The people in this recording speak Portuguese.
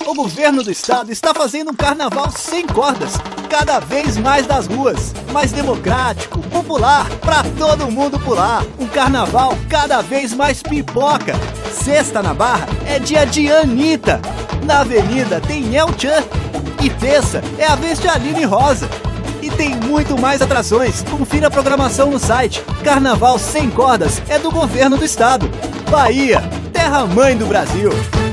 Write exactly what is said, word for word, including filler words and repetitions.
O governo do estado está fazendo um carnaval sem cordas, cada vez mais nas ruas, mais democrático, popular, pra todo mundo pular. Um carnaval cada vez mais pipoca. Sexta na Barra é dia de Anitta. Na Avenida tem El Chan. E terça é a vez de Aline Rosa. E tem muito mais atrações. Confira a programação no site. Carnaval sem cordas é do governo do estado. Bahia, terra mãe do Brasil.